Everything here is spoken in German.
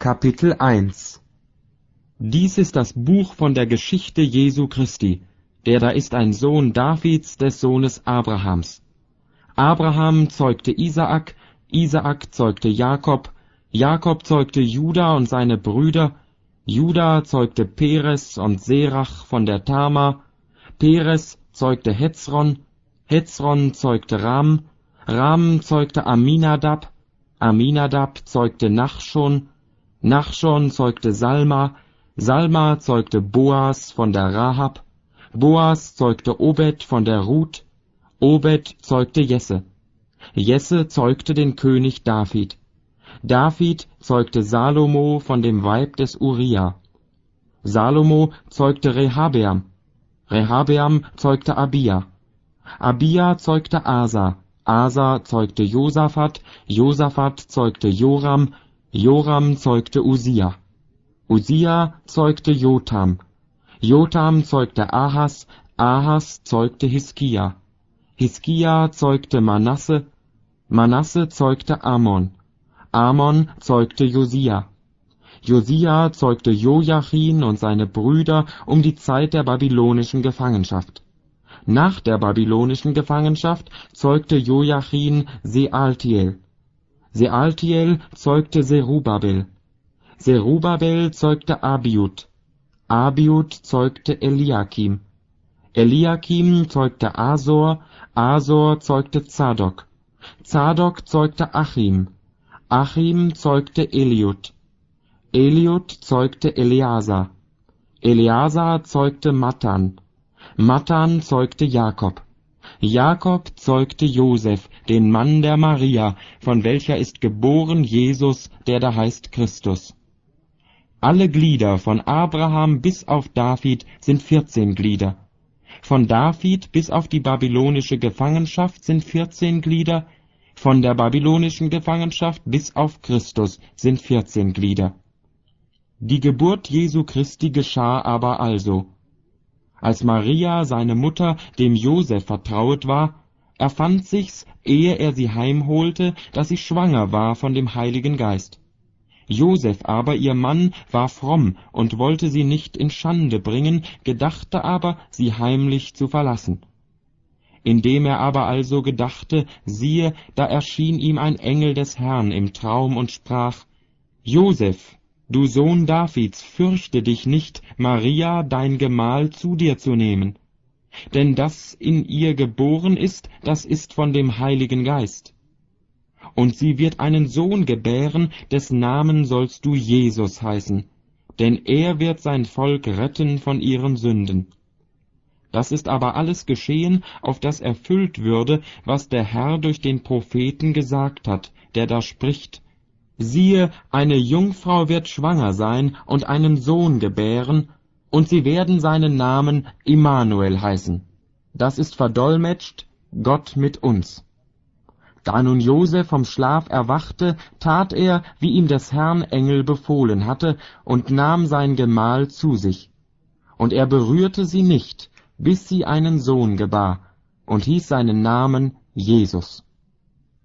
Kapitel 1 Dies ist das Buch von der Geschichte Jesu Christi, der da ist ein Sohn Davids, des Sohnes Abrahams. Abraham zeugte Isaak, Isaak zeugte Jakob, Jakob zeugte Juda und seine Brüder, Juda zeugte Peres und Serach von der Tama, Peres zeugte Hezron, Hezron zeugte Ram, Ram zeugte Aminadab, Aminadab zeugte Nachschon, Nachschon zeugte Salma, Salma zeugte Boas von der Rahab, Boas zeugte Obed von der Ruth, Obed zeugte Jesse, Jesse zeugte den König David, David zeugte Salomo von dem Weib des Uria, Salomo zeugte Rehabeam, Rehabeam zeugte Abia, Abia zeugte Asa, Asa zeugte Josaphat, Josaphat zeugte Joram, Joram zeugte Usia, Usia zeugte Jotam, Jotam zeugte Ahas, Ahas zeugte Hiskia, Hiskia zeugte Manasse, Manasse zeugte Amon, Amon zeugte Josia, Josia zeugte Joachim und seine Brüder um die Zeit der babylonischen Gefangenschaft. Nach der babylonischen Gefangenschaft zeugte Joachim Sealtiel, Sealtiel zeugte Serubabel, Serubabel zeugte Abiud, Abiud zeugte Eliakim, Eliakim zeugte Asor, Asor zeugte Zadok, Zadok zeugte Achim, Achim zeugte Eliud, Eliud zeugte Eleazar, Eleazar zeugte Matan, Matan zeugte Jakob, Jakob zeugte Josef, den Mann der Maria, von welcher ist geboren Jesus, der da heißt Christus. Alle Glieder von Abraham bis auf David sind 14 Glieder. Von David bis auf die babylonische Gefangenschaft sind 14 Glieder, von der babylonischen Gefangenschaft bis auf Christus sind 14 Glieder. Die Geburt Jesu Christi geschah aber also. Als Maria, seine Mutter, dem Josef vertrauet war, erfand sich's, ehe er sie heimholte, dass sie schwanger war von dem Heiligen Geist. Josef aber, ihr Mann, war fromm und wollte sie nicht in Schande bringen, gedachte aber, sie heimlich zu verlassen. Indem er aber also gedachte, siehe, da erschien ihm ein Engel des Herrn im Traum und sprach: Josef, du Sohn Davids, fürchte dich nicht, Maria, dein Gemahl, zu dir zu nehmen. Denn das in ihr geboren ist, das ist von dem Heiligen Geist. Und sie wird einen Sohn gebären, des Namen sollst du Jesus heißen, denn er wird sein Volk retten von ihren Sünden. Das ist aber alles geschehen, auf das erfüllt würde, was der Herr durch den Propheten gesagt hat, der da spricht: Siehe, eine Jungfrau wird schwanger sein und einen Sohn gebären, und sie werden seinen Namen Immanuel heißen. Das ist verdolmetscht, Gott mit uns. Da nun Josef vom Schlaf erwachte, tat er, wie ihm des Herrn Engel befohlen hatte, und nahm sein Gemahl zu sich. Und er berührte sie nicht, bis sie einen Sohn gebar, und hieß seinen Namen Jesus.